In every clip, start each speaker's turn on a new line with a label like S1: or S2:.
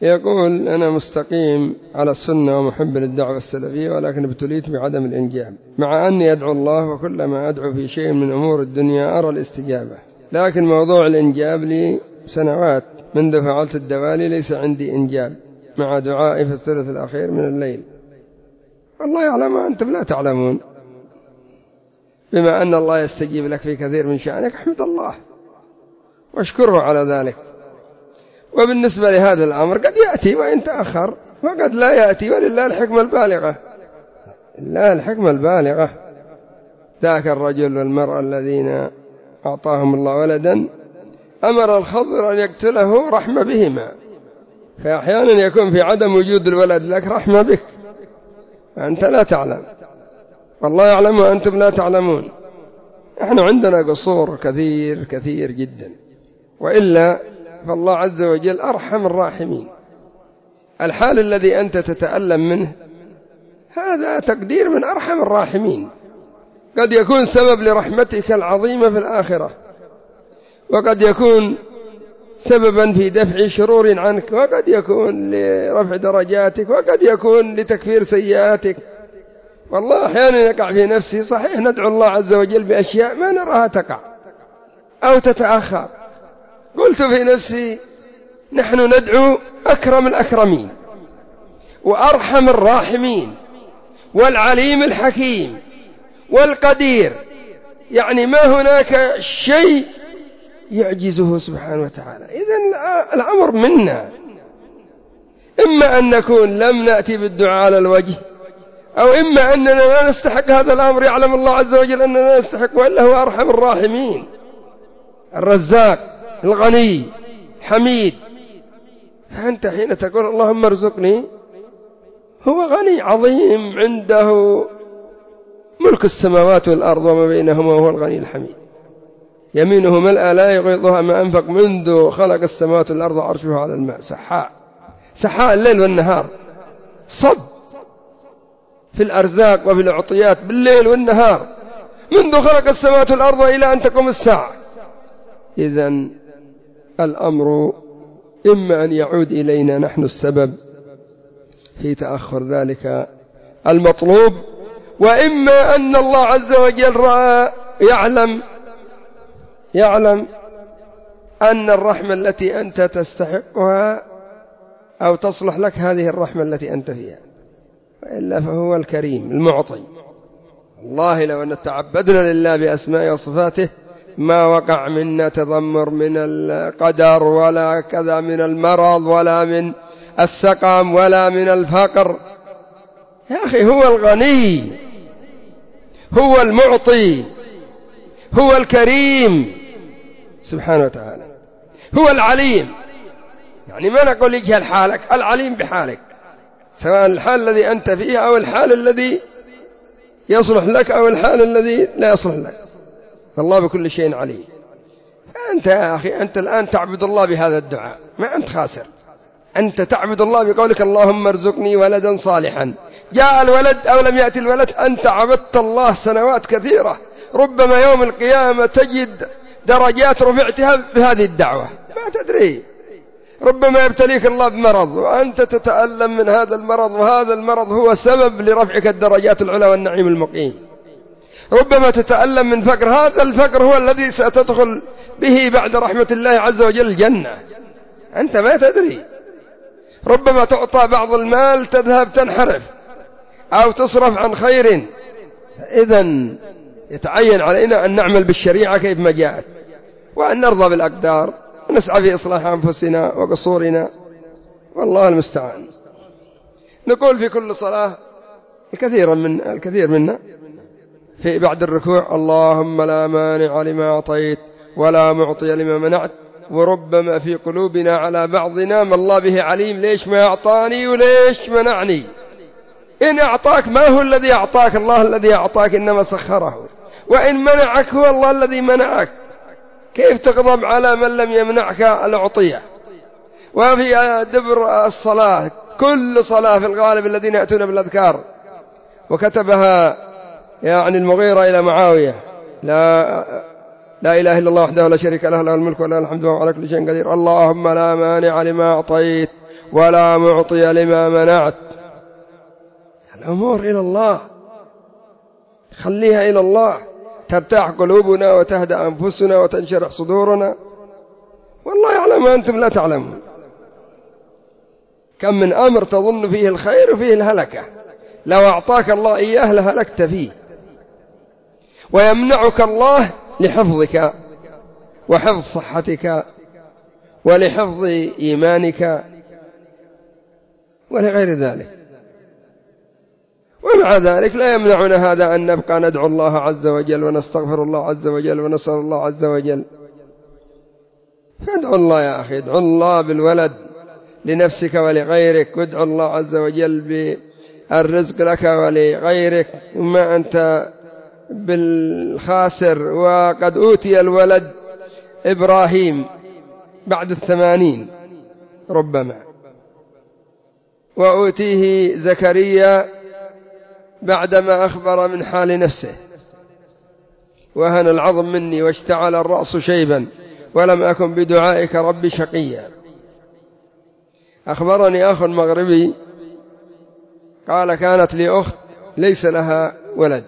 S1: يقول: أنا مستقيم على السنة ومحب للدعوة السلفية، ولكن ابتليت بعدم الإنجاب، مع أني أدعو الله، وكلما أدعو في شيء من أمور الدنيا أرى الاستجابة، لكن موضوع الإنجاب لي سنوات منذ فعلت الدوالي ليس عندي إنجاب، مع دعائي في الثلث الأخير من الليل. والله يعلم وأنتم لا تعلمون. بما أن الله يستجيب لك في كثير من شأنك، احمد الله واشكره على ذلك. وبالنسبة لهذا الأمر قد يأتي وإن تأخر، وقد لا يأتي، ولله الحكمة البالغة. لله الحكمة البالغة. ذاك الرجل والمرأة الذين أعطاهم الله ولدا أمر الخضر أن يقتله رحمة بهما، فأحيانا يكون في عدم وجود الولد لك رحمة بك، أنت لا تعلم، والله يعلم وأنتم لا تعلمون. نحن عندنا قصور كثير كثير جدا، وإلا فالله عز وجل أرحم الراحمين. الحال الذي أنت تتألم منه هذا تقدير من أرحم الراحمين، قد يكون سبب لرحمتك العظيمة في الآخرة، وقد يكون سببا في دفع شرور عنك، وقد يكون لرفع درجاتك، وقد يكون لتكفير سيئاتك. والله أحيانا يقع في نفسي صحيح ندعو الله عز وجل بأشياء ما نراها تقع أو تتأخر. قلت في نفسي نحن ندعو أكرم الأكرمين وأرحم الراحمين والعليم الحكيم والقدير، يعني ما هناك شيء يعجزه سبحانه وتعالى. إذن الأمر منا، إما أن نكون لم نأتي بالدعاء على الوجه، أو إما أننا لا نستحق هذا الأمر، يعلم الله عز وجل أننا لا نستحق، وإلا هو أرحم الراحمين، الرزاق الغني حميد. فأنت حين تقول اللهم ارزقني، هو غني عظيم عنده ملك السماوات والأرض وما بينهما، وهو الغني الحميد، يمينه ملأ لا يغيضها ما أنفق منذ خلق السماوات والأرض عرشه على الماء، سحاء الليل والنهار، صب في الأرزاق وفي العطيات بالليل والنهار منذ خلق السماوات والأرض إلى أن تقوم الساعة. إذن الأمر إما أن يعود إلينا نحن السبب في تأخر ذلك المطلوب، وإما أن الله عز وجل رأى يعلم أن الرحمة التي أنت تستحقها أو تصلح لك هذه الرحمة التي أنت فيها، وإلا فهو الكريم المعطي. والله لو أن تعبدنا لله بأسماء وصفاته ما وقع منا تذمر من القدر، ولا كذا من المرض، ولا من السقم، ولا من الفقر. يا أخي هو الغني، هو المعطي، هو الكريم سبحانه وتعالى، هو العليم. يعني ما نقول يجهل حالك، العليم بحالك، سواء الحال الذي أنت فيه أو الحال الذي يصلح لك أو الحال الذي لا يصلح لك، فالله بكل شيء عليم. أنت يا أخي أنت الآن تعبد الله بهذا الدعاء، ما أنت خاسر، أنت تعبد الله بقولك اللهم ارزقني ولدا صالحا، جاء الولد أو لم يأتي الولد، أنت عبدت الله سنوات كثيرة، ربما يوم القيامة تجد درجات رفعتها بهذه الدعوة ما تدري. ربما يبتليك الله بمرض وأنت تتألم من هذا المرض، وهذا المرض هو سبب لرفعك الدرجات العلى والنعيم المقيم. ربما تتألم من فقر، هذا الفقر هو الذي ستدخل به بعد رحمة الله عز وجل الجنة، أنت ما تدري. ربما تعطى بعض المال تذهب تنحرف أو تصرف عن خير. إذن يتعين علينا أن نعمل بالشريعة كيف ما جاءت، وأن نرضى بالأقدار، ونسعى في إصلاح أنفسنا وقصورنا، والله المستعان. نقول في كل صلاة الكثير منا في بعد الركوع اللهم لا مانع لما أعطيت ولا معطي لما منعت، وربما في قلوبنا على بعضنا ما الله به عليم، ليش ما أعطاني وليش منعني؟ إن أعطاك ما هو الذي أعطاك، الله الذي أعطاك إنما سخره، وإن منعك هو الله الذي منعك. كيف تغضب على من لم يمنعك العطية؟ وفي دبر الصلاة، كل صلاة في الغالب الذين يأتون بالأذكار، وكتبها يعني المغيرة إلى معاوية: لا إله إلا الله وحده لا شريك له، له الملك وله الحمد وهو على كل شيء قدير، اللهم لا مانع لما أعطيت ولا معطي لما منعت. الأمور إلى الله، خليها إلى الله، ترتاح قلوبنا وتهدأ أنفسنا وتنشرح صدورنا، والله يعلم وأنتم لا تعلمون. كم من أمر تظن فيه الخير وفيه الهلكة، لو أعطاك الله إياه لهلكت فيه، ويمنعك الله لحفظك وحفظ صحتك ولحفظ إيمانك ولغير ذلك. ومع ذلك لا يمنعنا هذا أن نبقى ندعو الله عز وجل ونستغفر الله عز وجل ونسأل الله عز وجل. فادعو الله يا أخي، ادعو الله بالولد لنفسك ولغيرك، وادعو الله عز وجل بالرزق لك ولغيرك، وما أنت بالخاسر. وقد أوتي الولد إبراهيم بعد 80 ربما، وأوتيه زكريا بعدما أخبر من حال نفسه: وهن العظم مني واشتعل الرأس شيبا ولم أكن بدعائك ربي شقيا. أخبرني أخ مغربي قال: كانت لي أخت ليس لها ولد،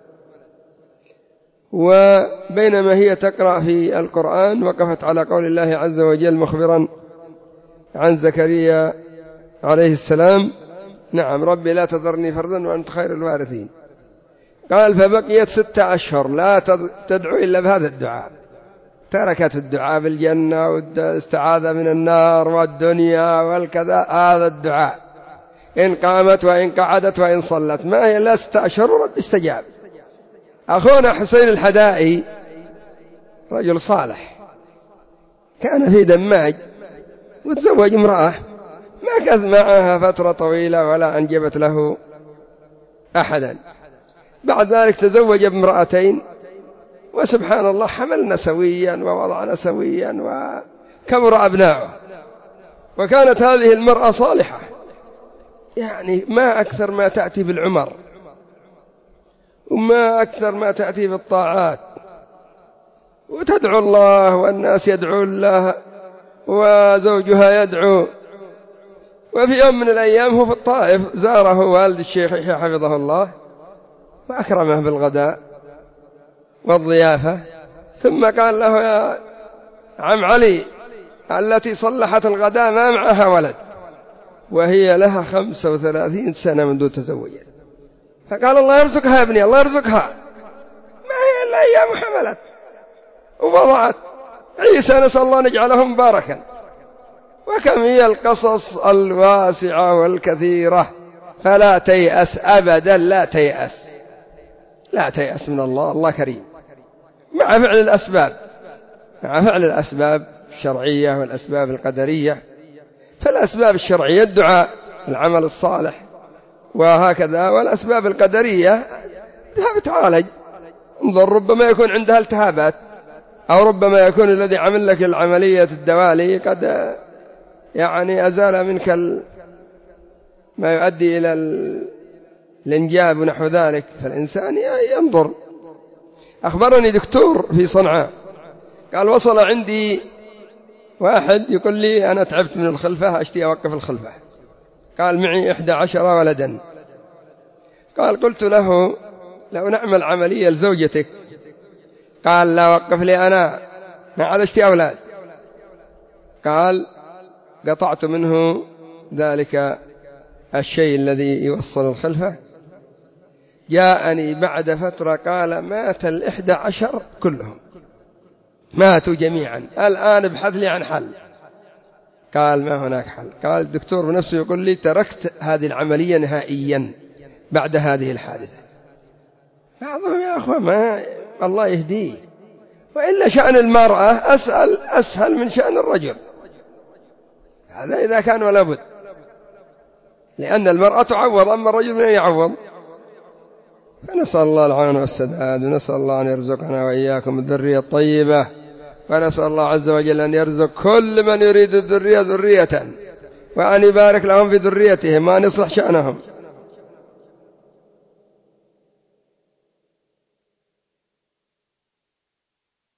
S1: وبينما هي تقرأ في القرآن وقفت على قول الله عز وجل مخبرا عن زكريا عليه السلام: نعم ربي لا تذرني فردا وأنت خير الوارثين. قال: فبقيت 6 أشهر لا تدعو إلا بهذا الدعاء، تركت الدعاء بالجنة والاستعاذة من النار والدنيا والكذا، هذا الدعاء إن قامت وإن قعدت وإن صلت، ما هي إلا 6 أشهر ورب استجاب. أخونا حسين الحدائي رجل صالح كان في دماج وتزوج امرأة، ما كث معها فترة طويلة ولا أنجبت له أحدا. بعد ذلك تزوج بامرأتين، وسبحان الله حملنا سويا ووضعنا سويا وكبر أبناؤه. وكانت هذه المرأة صالحة، يعني ما أكثر ما تأتي بالعمر وما أكثر ما تأتي بالطاعات، وتدعو الله والناس يدعو الله وزوجها يدعو. وفي يوم من الأيام هو في الطائف زاره والد الشيخ حفظه الله وأكرمه بالغداء والضيافة، ثم قال له: يا عم علي، التي صلحت الغداء ما معها ولد، وهي لها 35 سنة منذ تزوجت. فقال: الله يرزقها يا ابني، الله يرزقها، ما هي إلا أيام حملت ووضعت عيسى، نسأل الله نجعله مباركا. وكم هي القصص الواسعة والكثيرة. فلا تيأس أبدا، لا تيأس، لا تيأس من الله، الله كريم، مع فعل الأسباب، مع فعل الأسباب الشرعية والأسباب القدرية. فالأسباب الشرعية الدعاء، العمل الصالح، وهكذا. والأسباب القدرية تعالج، انظر ربما يكون عندها التهابات، أو ربما يكون الذي عمل لك العملية الدوالي قد يعني أزال منك ما يؤدي إلى الإنجاب ونحو ذلك، فالإنسان ينظر. أخبرني دكتور في صنعاء قال: وصل عندي واحد يقول لي: أنا تعبت من الخلفة، أشتي أوقف الخلفة. قال: معي 11 ولدا. قال: قلت له: لو نعمل عملية لزوجتك. قال: لا، وقف لي أنا، ما عاد أشتي أولاد. قال: قطعت منه ذلك الشيء الذي يوصل الخلفة. جاءني بعد فترة قال: مات 11 كلهم، ماتوا جميعا، الآن ابحث لي عن حل. قال: ما هناك حل. قال الدكتور بنفسه يقول لي: تركت هذه العملية نهائيا بعد هذه الحادثة. بعضهم يا أخوة ما الله يهديه، وإلا شأن المرأة أسهل من شأن الرجل، هذا إذا كان ولا بد، لأن المرأة تعوض، أما الرجل من يعوض. فنسأل الله العون والسداد، ونسأل الله أن يرزقنا وإياكم الذرية الطيبة، ونسأل الله عز وجل أن يرزق كل من يريد الذرية ذرية، وأن يبارك لهم في ذريتهم وأن يصلح شأنهم.